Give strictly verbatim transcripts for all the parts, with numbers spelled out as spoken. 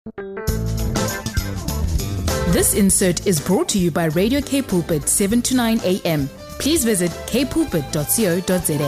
This insert is brought to you by Radio K Pulpit, seven to nine a.m. Please visit k pulpit dot co dot za.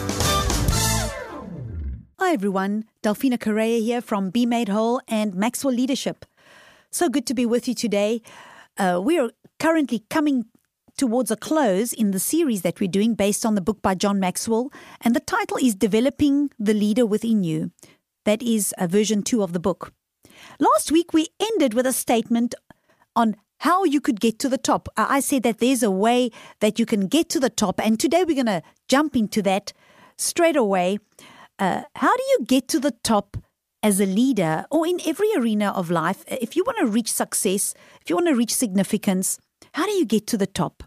Hi everyone, Delphina Correa here from Be Made Whole and Maxwell Leadership. So good to be with you today. Uh, we are currently coming towards a close in the series that we're doing based on the book by John Maxwell, and the title is Developing the Leader Within You. That is uh, version two of the book. Last week we ended with a statement on how you could get to the top. I said that there's a way that you can get to the top, and today we're going to jump into that straight away. Uh, how do you get to the top as a leader or in every arena of life? If you want to reach success, if you want to reach significance, how do you get to the top?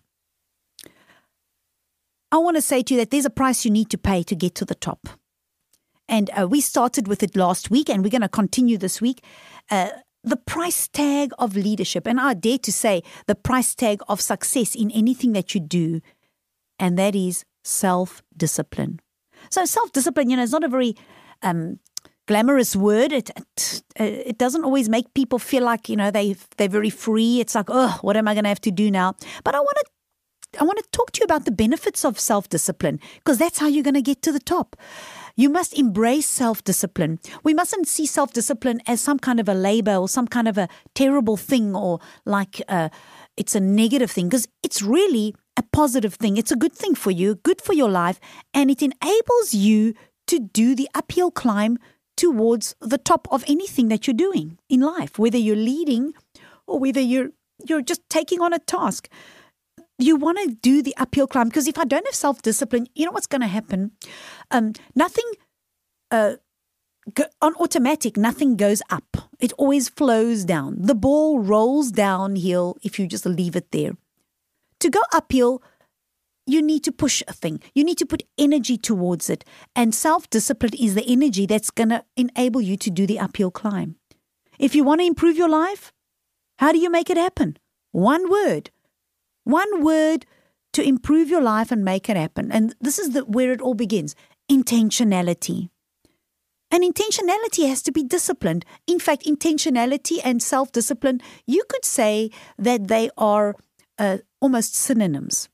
I want to say to you that there's a price you need to pay to get to the top. And uh, we started with it last week, and we're going to continue this week. Uh, The price tag of leadership, and I dare to say the price tag of success in anything that you do, and that is self-discipline. So self-discipline, you know, is not a very um, glamorous word. It, it it doesn't always make people feel like, you know, they they're very free. It's like, oh, what am I going to have to do now? But I want to I want to talk to you about the benefits of self-discipline, because that's how you're going to get to the top. You must embrace self-discipline. We mustn't see self-discipline as some kind of a labor or some kind of a terrible thing, or like uh, it's a negative thing, because it's really a positive thing. It's a good thing for you, good for your life, and it enables you to do the uphill climb towards the top of anything that you're doing in life, whether you're leading or whether you're you're just taking on a task. You want to do the uphill climb, because if I don't have self-discipline, you know what's going to happen? Um, nothing, uh, go, on automatic, nothing goes up. It always flows down. The ball rolls downhill if you just leave it there. To go uphill, you need to push a thing. You need to put energy towards it. And self-discipline is the energy that's going to enable you to do the uphill climb. If you want to improve your life, how do you make it happen? One word. One word to improve your life and make it happen. And this is the, where it all begins. Intentionality. And intentionality has to be disciplined. In fact, intentionality and self-discipline, you could say that they are uh, almost synonyms.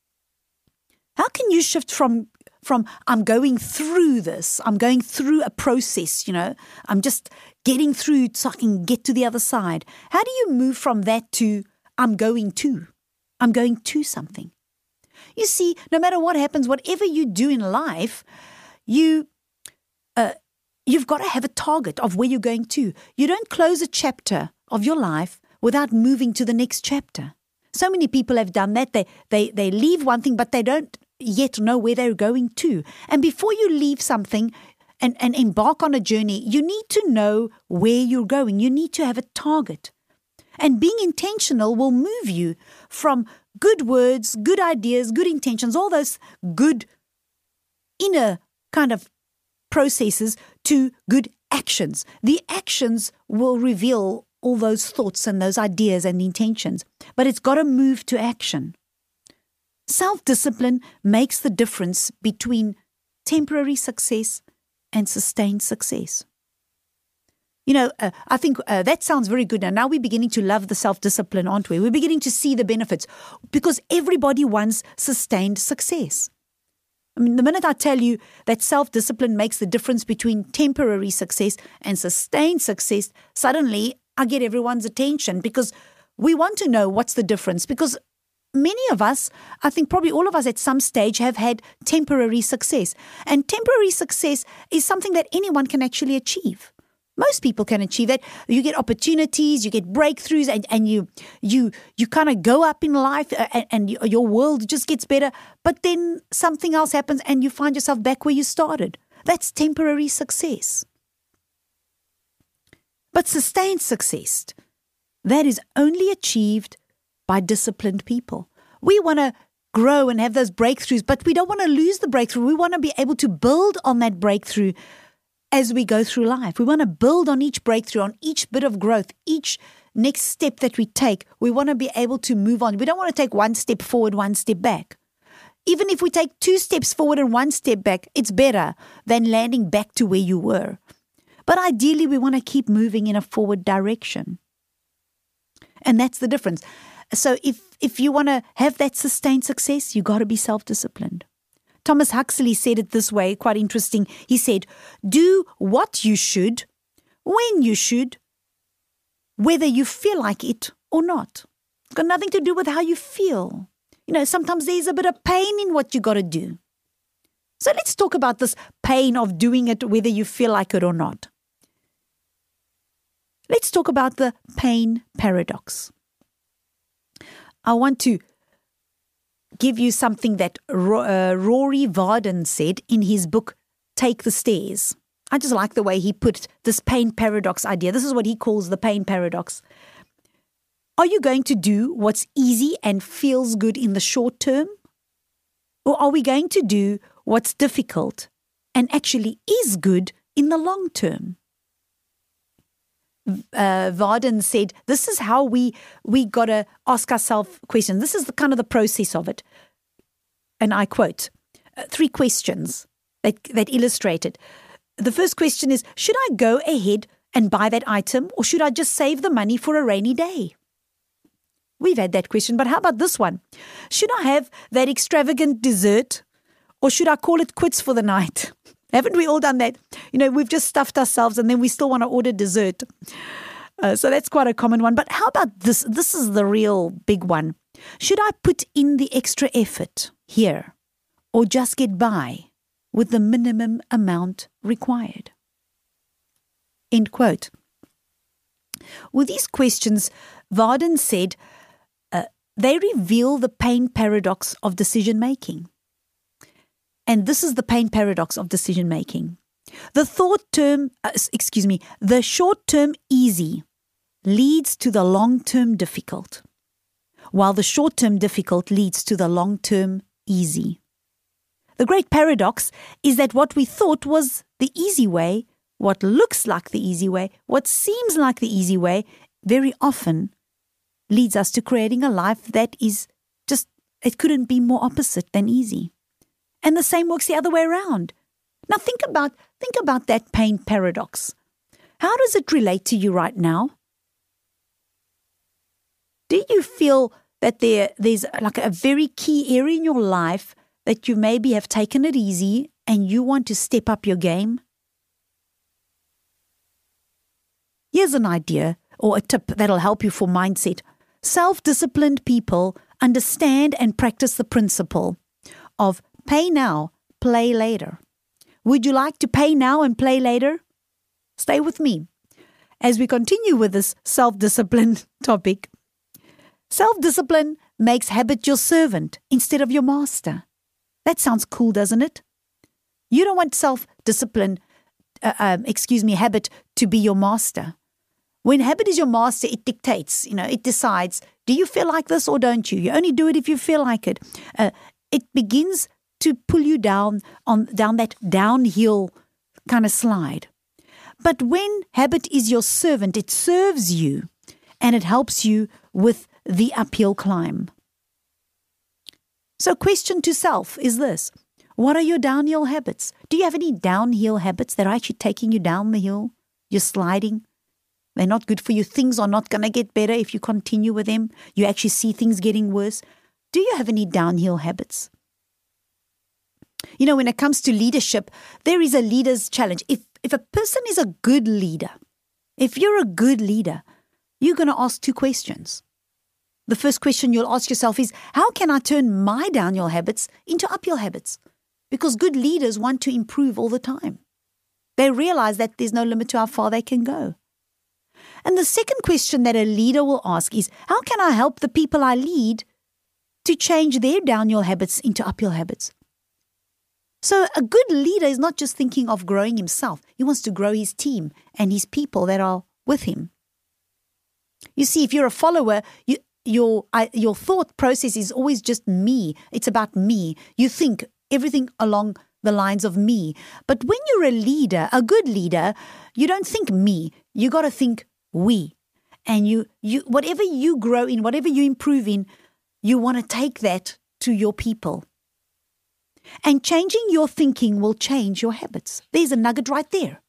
How can you shift from, from I'm going through this, I'm going through a process, you know, I'm just getting through so I can get to the other side. How do you move from that to I'm going to? I'm going to something. You see, no matter what happens, whatever you do in life, you, uh, you've got to have a target of where you're going to. You don't close a chapter of your life without moving to the next chapter. So many people have done that. They, they, they leave one thing, but they don't yet know where they're going to. And before you leave something and, and embark on a journey, you need to know where you're going. You need to have a target. And being intentional will move you from good words, good ideas, good intentions, all those good inner kind of processes to good actions. The actions will reveal all those thoughts and those ideas and intentions, but it's got to move to action. Self-discipline makes the difference between temporary success and sustained success. You know, uh, I think uh, that sounds very good. Now, now we're beginning to love the self-discipline, aren't we? We're beginning to see the benefits, because everybody wants sustained success. I mean, the minute I tell you that self-discipline makes the difference between temporary success and sustained success, suddenly I get everyone's attention, because we want to know what's the difference. Because many of us, I think probably all of us at some stage, have had temporary success. And temporary success is something that anyone can actually achieve. Most people can achieve that. You get opportunities, you get breakthroughs, and, and you you you kind of go up in life, and, and your world just gets better. But then something else happens and you find yourself back where you started. That's temporary success. But sustained success, that is only achieved by disciplined people. We want to grow and have those breakthroughs, but we don't want to lose the breakthrough. We want to be able to build on that breakthrough as we go through life. We want to build on each breakthrough, on each bit of growth, each next step that we take. We want to be able to move on. We don't want to take one step forward, one step back. Even if we take two steps forward and one step back, it's better than landing back to where you were. But ideally, we want to keep moving in a forward direction. And that's the difference. So if, if you want to have that sustained success, you got to be self-disciplined. Thomas Huxley said it this way, quite interesting. He said, do what you should, when you should, whether you feel like it or not. It's got nothing to do with how you feel. You know, sometimes there's a bit of pain in what you got to do. So let's talk about this pain of doing it whether you feel like it or not. Let's talk about the pain paradox. I want to give you something that uh, Rory Vaden said in his book, Take the Stairs. I just like the way he put this pain paradox idea. This is what he calls the pain paradox. Are you going to do what's easy and feels good in the short term? Or are we going to do what's difficult and actually is good in the long term? Uh, Vaden said, this is how we we got to ask ourselves questions. This is the kind of the process of it. And I quote, uh, three questions that, that illustrate it. The first question is, should I go ahead and buy that item, or should I just save the money for a rainy day? We've had that question, but how about this one? Should I have that extravagant dessert, or should I call it quits for the night? Haven't we all done that? You know, we've just stuffed ourselves and then we still want to order dessert. Uh, so that's quite a common one. But how about this? This is the real big one. Should I put in the extra effort here, or just get by with the minimum amount required? End quote. With these questions, Vaden said, uh, they reveal the pain paradox of decision making. And this is the pain paradox of decision making. The thought term, uh, excuse me, the short term easy leads to the long term difficult, while the short term difficult leads to the long term easy. The great paradox is that what we thought was the easy way, what looks like the easy way, what seems like the easy way, very often leads us to creating a life that is just, it couldn't be more opposite than easy. And the same works the other way around. Now think about think about that pain paradox. How does it relate to you right now? Do you feel that there there's like a very key area in your life that you maybe have taken it easy and you want to step up your game? Here's an idea or a tip that'll help you for mindset. Self-disciplined people understand and practice the principle of pay now, play later. Would you like to pay now and play later? Stay with me as we continue with this self-discipline topic. Self-discipline makes habit your servant instead of your master. That sounds cool, doesn't it? You don't want self-discipline, uh, um, excuse me, habit to be your master. When habit is your master, it dictates, you know, it decides, do you feel like this or don't you? You only do it if you feel like it. Uh, it begins to pull you down on down that downhill kind of slide. But when habit is your servant, it serves you and it helps you with the uphill climb. So question to self is this: what are your downhill habits? Do you have any downhill habits that are actually taking you down the hill? You're sliding. They're not good for you. Things are not going to get better if you continue with them. You actually see things getting worse. Do you have any downhill habits? You know, when it comes to leadership, there is a leader's challenge. If if a person is a good leader, if you're a good leader, you're going to ask two questions. The first question you'll ask yourself is, how can I turn my downhill habits into uphill habits? Because good leaders want to improve all the time. They realize that there's no limit to how far they can go. And the second question that a leader will ask is, how can I help the people I lead to change their downhill habits into uphill habits? So a good leader is not just thinking of growing himself. He wants to grow his team and his people that are with him. You see, if you're a follower, you, your I, your thought process is always just me. It's about me. You think everything along the lines of me. But when you're a leader, a good leader, you don't think me. You got to think we. And you, you, whatever you grow in, whatever you improve in, you want to take that to your people. And changing your thinking will change your habits. There's a nugget right there.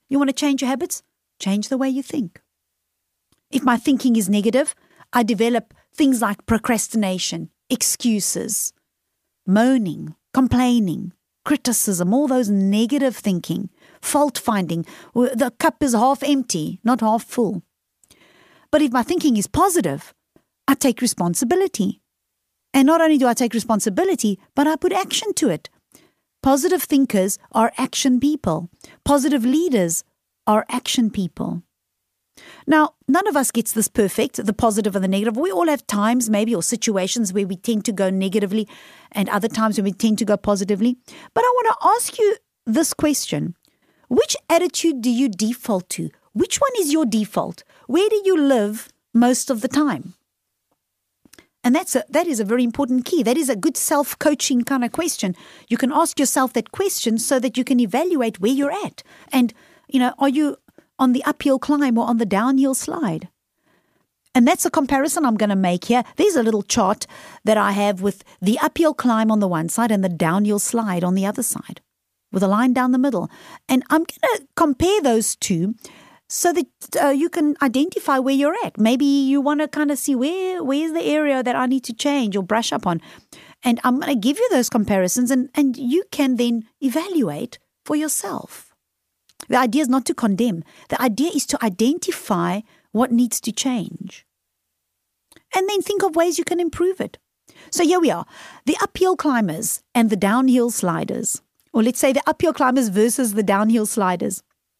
You want to change your habits? Change the way you think. If my thinking is negative, I develop things like procrastination, excuses, moaning, complaining, criticism, all those negative thinking, fault finding. The cup is half empty, not half full. But if my thinking is positive, I take responsibility. And not only do I take responsibility, but I put action to it. Positive thinkers are action people. Positive leaders are action people. Now, none of us gets this perfect, the positive and the negative. We all have times maybe or situations where we tend to go negatively and other times when we tend to go positively. But I want to ask you this question. Which attitude do you default to? Which one is your default? Where do you live most of the time? And that's a, that is a very important key. That is a good self-coaching kind of question. You can ask yourself that question so that you can evaluate where you're at. And, you know, are you on the uphill climb or on the downhill slide? And that's a comparison I'm going to make here. There's a little chart that I have with the uphill climb on the one side and the downhill slide on the other side, with a line down the middle. And I'm going to compare those two so that uh, you can identify where you're at. Maybe you want to kind of see where where's the area that I need to change or brush up on. And I'm going to give you those comparisons, and, and you can then evaluate for yourself. The idea is not to condemn. The idea is to identify what needs to change. And then think of ways you can improve it. So here we are, the uphill climbers and the downhill sliders. Or let's say the uphill climbers versus the downhill sliders.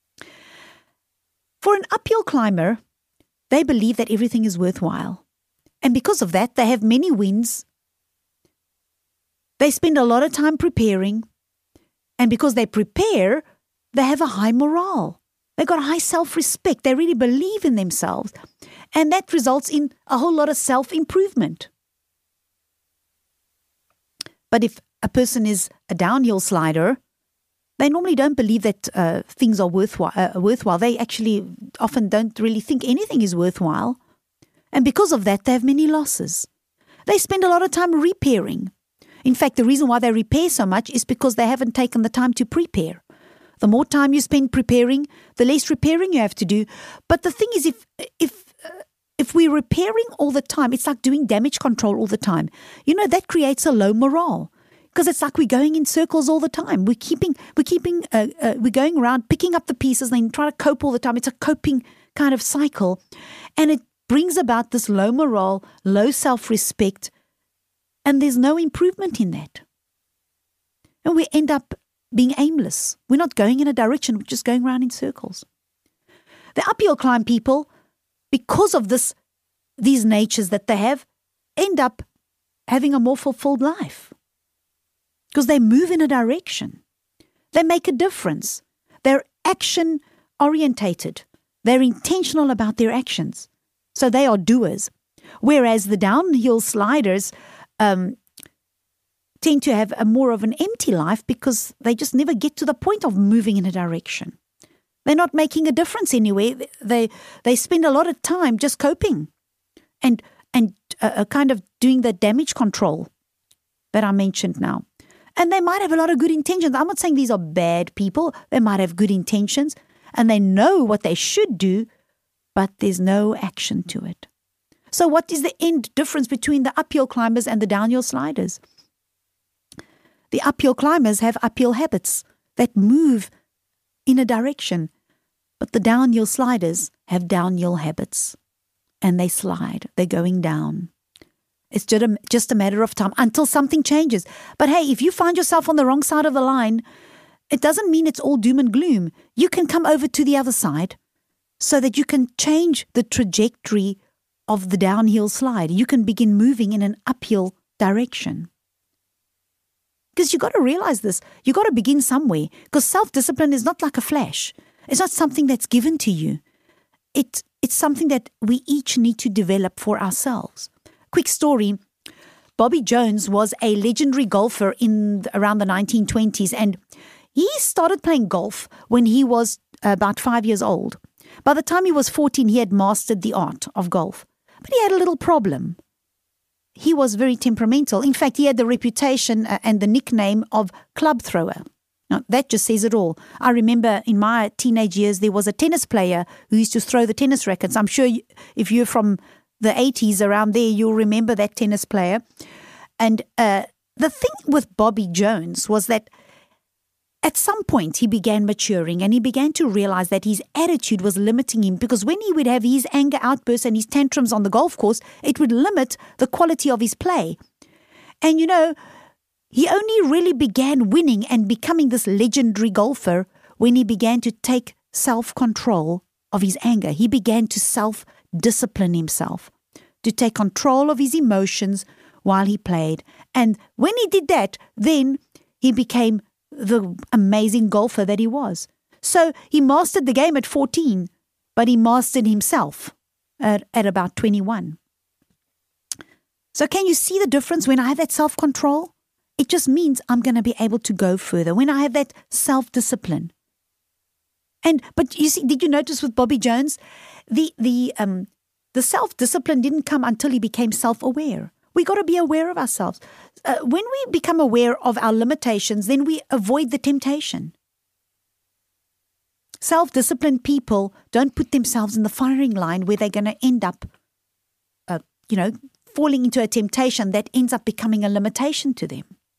For an uphill climber, they believe that everything is worthwhile. And because of that, they have many wins. They spend a lot of time preparing. And because they prepare, they have a high morale. They've got high self-respect. They really believe in themselves. And that results in a whole lot of self-improvement. But if a person is a downhill slider, they normally don't believe that uh, things are worthwhile, uh, worthwhile. They actually often don't really think anything is worthwhile. And because of that, they have many losses. They spend a lot of time repairing. In fact, the reason why they repair so much is because they haven't taken the time to prepare. The more time you spend preparing, the less repairing you have to do. But the thing is, if if uh, if we're repairing all the time, it's like doing damage control all the time. You know, that creates a low morale. Because it's like we're going in circles all the time. We're keeping, we're keeping, uh, uh, we're going around picking up the pieces and then trying to cope all the time. It's a coping kind of cycle, and it brings about this low morale, low self-respect, and there's no improvement in that. And we end up being aimless. We're not going in a direction. We're just going around in circles. The uphill climb people, because of this, these natures that they have, end up having a more fulfilled life. Because they move in a direction. They make a difference. They're action-orientated. They're intentional about their actions. So they are doers. Whereas the downhill sliders um, tend to have a more of an empty life because they just never get to the point of moving in a direction. They're not making a difference anywhere. They they spend a lot of time just coping and, and uh, kind of doing the damage control that I mentioned now. And they might have a lot of good intentions. I'm not saying these are bad people. They might have good intentions and they know what they should do, but there's no action to it. So what is the end difference between the uphill climbers and the downhill sliders? The uphill climbers have uphill habits that move in a direction, but the downhill sliders have downhill habits and they slide. They're going down. It's just a, just a matter of time until something changes. But hey, if you find yourself on the wrong side of the line, it doesn't mean it's all doom and gloom. You can come over to the other side so that you can change the trajectory of the downhill slide. You can begin moving in an uphill direction. Because you got to realize this. You got to begin somewhere. Because self-discipline is not like a flash. It's not something that's given to you. It, it's something that we each need to develop for ourselves. Quick story, Bobby Jones was a legendary golfer in around the nineteen twenties, and he started playing golf when he was about five years old. By the time he was fourteen, he had mastered the art of golf. But he had a little problem. He was very temperamental. In fact, he had the reputation and the nickname of club thrower. Now, that just says it all. I remember in my teenage years, there was a tennis player who used to throw the tennis rackets. I'm sure you, if you're from the eighties around there, you'll remember that tennis player. And uh, the thing with Bobby Jones was that at some point he began maturing and he began to realize that his attitude was limiting him, because when he would have his anger outbursts and his tantrums on the golf course, it would limit the quality of his play. And you know, he only really began winning and becoming this legendary golfer when he began to take self-control of his anger. He began to self-discipline himself, to take control of his emotions while he played. And when he did that, then he became the amazing golfer that he was. So he mastered the game at fourteen, but he mastered himself at, at about twenty-one. So can you see the difference? When I have that self-control, it just means I'm going to be able to go further. When I have that self-discipline. And, but you see, did you notice with Bobby Jones, the, the, um, the self-discipline didn't come until he became self-aware. We got to be aware of ourselves. Uh, when we become aware of our limitations, then we avoid the temptation. Self-disciplined people don't put themselves in the firing line where they're going to end up, uh, you know, falling into a temptation that ends up becoming a limitation to them.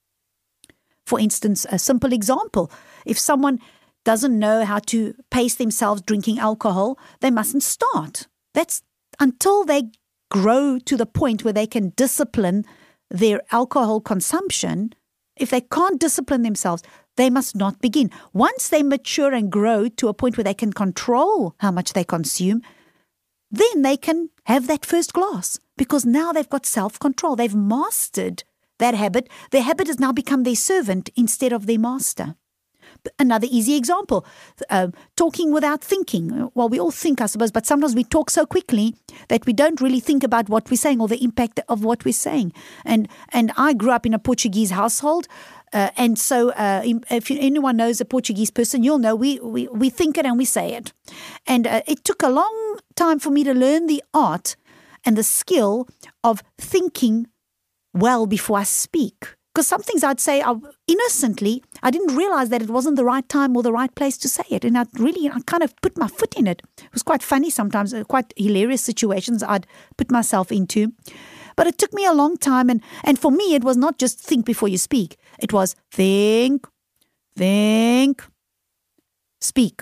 For instance, a simple example, if someone doesn't know how to pace themselves drinking alcohol, they mustn't start. That's until they grow to the point where they can discipline their alcohol consumption. If they can't discipline themselves, they must not begin. Once they mature and grow to a point where they can control how much they consume, then they can have that first glass, because now they've got self-control. They've mastered that habit. Their habit has now become their servant instead of their master. Another easy example, uh, talking without thinking. Well, we all think, I suppose, but sometimes we talk so quickly that we don't really think about what we're saying or the impact of what we're saying. And and I grew up in a Portuguese household, uh, and so uh, if anyone knows a Portuguese person, you'll know we, we, we think it and we say it. And uh, it took a long time for me to learn the art and the skill of thinking well before I speak. Because some things I'd say I, innocently, I didn't realize that it wasn't the right time or the right place to say it. And I really, I kind of put my foot in it. It was quite funny sometimes, quite hilarious situations I'd put myself into. But it took me a long time. And, and for me, it was not just think before you speak. It was think, think, speak.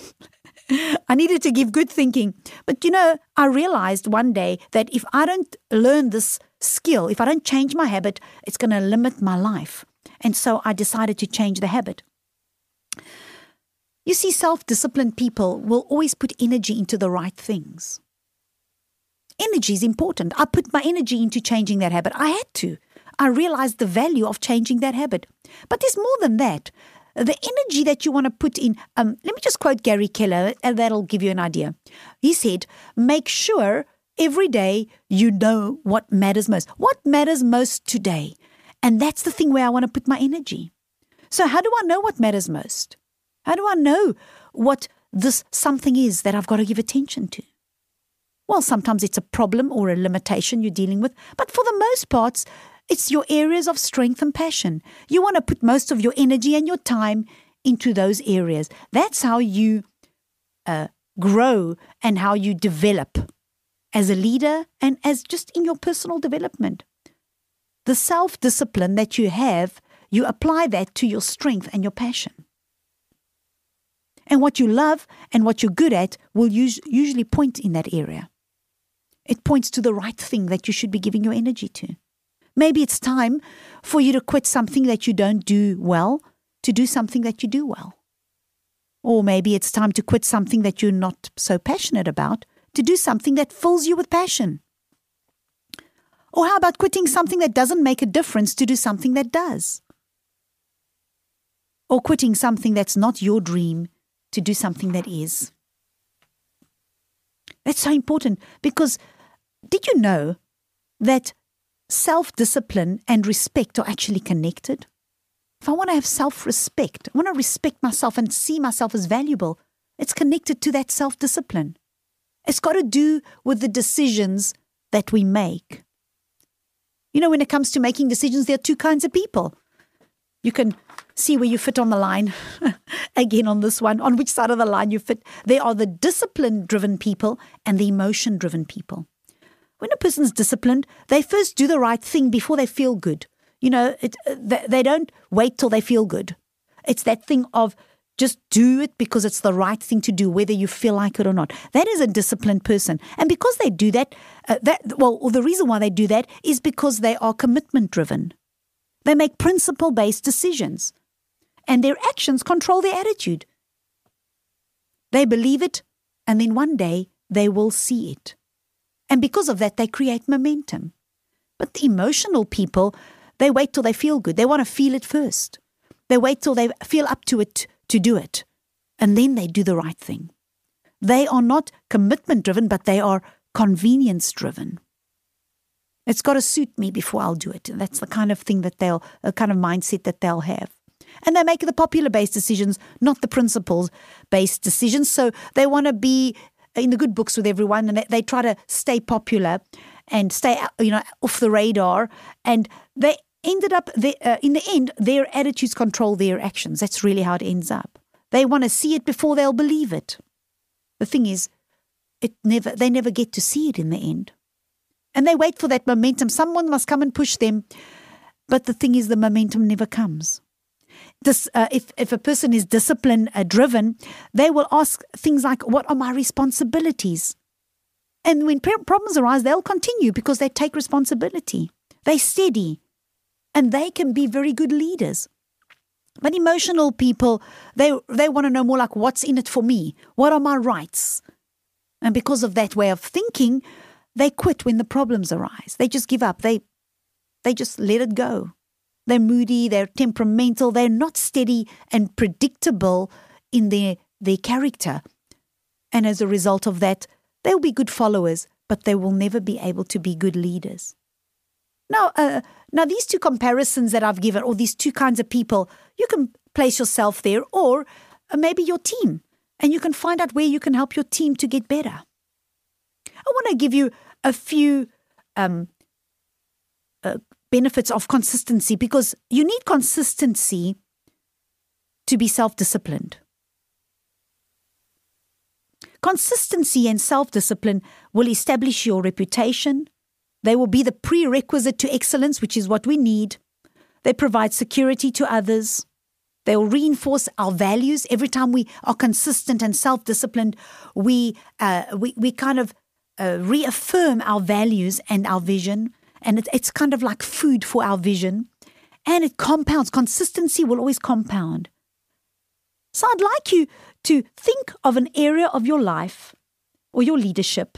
I needed to give good thinking. But, you know, I realized one day that if I don't learn this skill, if I don't change my habit, it's going to limit my life. And so I decided to change the habit. You see, self-disciplined people will always put energy into the right things. Energy is important. I put my energy into changing that habit. I had to. I realized the value of changing that habit. But there's more than that. The energy that you want to put in, um, let me just quote Gary Keller, and that'll give you an idea. He said, make sure every day you know what matters most. What matters most today? And that's the thing where I want to put my energy. So how do I know what matters most? How do I know what this something is that I've got to give attention to? Well, sometimes it's a problem or a limitation you're dealing with, but for the most parts, it's your areas of strength and passion. You want to put most of your energy and your time into those areas. That's how you uh, grow and how you develop as a leader and as just in your personal development. The self-discipline that you have, you apply that to your strength and your passion. And what you love and what you're good at will us- usually point in that area. It points to the right thing that you should be giving your energy to. Maybe it's time for you to quit something that you don't do well to do something that you do well. Or maybe it's time to quit something that you're not so passionate about to do something that fills you with passion. Or how about quitting something that doesn't make a difference to do something that does? Or quitting something that's not your dream to do something that is. That's so important, because did you know that self-discipline and respect are actually connected? If I want to have self-respect, I want to respect myself and see myself as valuable, it's connected to that self-discipline. It's got to do with the decisions that we make. You know, when it comes to making decisions, there are two kinds of people. You can see where you fit on the line. Again, on this one, on which side of the line you fit. There are the discipline-driven people and the emotion-driven people. When a person's disciplined, they first do the right thing before they feel good. You know, it, they, they don't wait till they feel good. It's that thing of just do it because it's the right thing to do, whether you feel like it or not. That is a disciplined person. And because they do that, uh, that well, the reason why they do that is because they are commitment-driven. They make principle-based decisions. And their actions control their attitude. They believe it, and then one day they will see it. And because of that, they create momentum. But the emotional people, they wait till they feel good. They want to feel it first. They wait till they feel up to it to do it. And then they do the right thing. They are not commitment-driven, but they are convenience-driven. It's got to suit me before I'll do it. And that's the kind of thing that they'll, a kind of mindset that they'll have. And they make the popular-based decisions, not the principles-based decisions. So they want to be in the good books with everyone, and they, they try to stay popular and stay, you know, off the radar. And they ended up, they, uh, in the end, their attitudes control their actions. That's really how it ends up. They want to see it before they'll believe it. The thing is, it never they never get to see it in the end. And they wait for that momentum. Someone must come and push them. But the thing is, the momentum never comes. This, uh, if, if a person is discipline uh, driven, they will ask things like, what are my responsibilities? And when problems arise, they'll continue because they take responsibility. They're steady. And they can be very good leaders. But emotional people, they they want to know more like, what's in it for me? What are my rights? And because of that way of thinking, they quit when the problems arise. They just give up. They they just let it go. They're moody, they're temperamental, they're not steady and predictable in their, their character. And as a result of that, they'll be good followers, but they will never be able to be good leaders. Now, uh, now these two comparisons that I've given, or these two kinds of people, you can place yourself there, or uh, maybe your team, and you can find out where you can help your team to get better. I want to give you a few um, uh, benefits of consistency, because you need consistency to be self-disciplined. Consistency and self-discipline will establish your reputation. They will be the prerequisite to excellence, which is what we need. They provide security to others. They will reinforce our values. Every time we are consistent and self-disciplined, we uh, we we kind of uh, reaffirm our values and our vision. And it, it's kind of like food for our vision. And it compounds. Consistency will always compound. So I'd like you to think of an area of your life or your leadership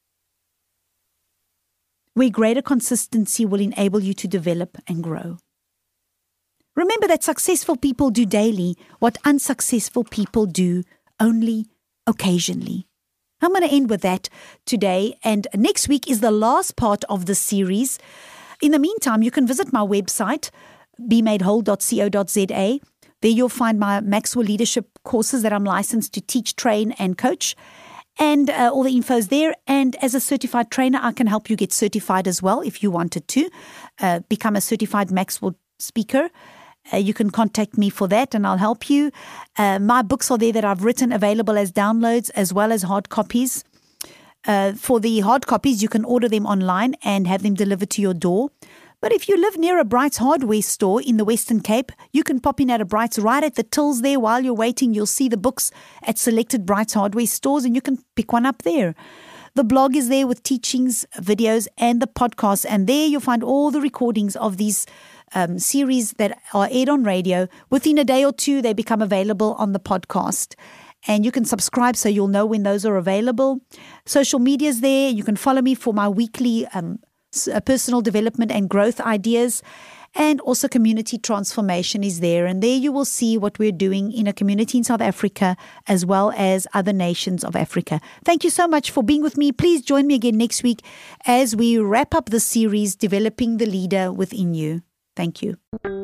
where greater consistency will enable you to develop and grow. Remember that successful people do daily what unsuccessful people do only occasionally. I'm going to end with that today, and next week is the last part of the series. In the meantime, you can visit my website, be made whole dot co dot za. There you'll find my Maxwell Leadership courses that I'm licensed to teach, train, and coach. And uh, all the info's there. And as a certified trainer, I can help you get certified as well if you wanted to uh, become a certified Maxwell speaker. Uh, you can contact me for that and I'll help you. Uh, my books are there that I've written, available as downloads as well as hard copies. Uh, for the hard copies, you can order them online and have them delivered to your door. But if you live near a Bright's hardware store in the Western Cape, you can pop in at a Bright's right at the tills there. While you're waiting, you'll see the books at selected Bright's hardware stores and you can pick one up there. The blog is there with teachings, videos, and the podcast. And there you'll find all the recordings of these um, series that are aired on radio. Within a day or two, they become available on the podcast. And you can subscribe so you'll know when those are available. Social media is there. You can follow me for my weekly um personal development and growth ideas, and also community transformation is there. And there you will see what we're doing in a community in South Africa as well as other nations of Africa. Thank you so much for being with me. Please join me again next week as we wrap up the series, Developing the Leader Within You. Thank you.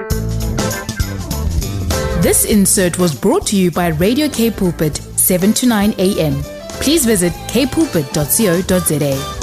This insert was brought to you by Radio K Pulpit, seven to nine a.m. Please visit k pulpit dot co dot za.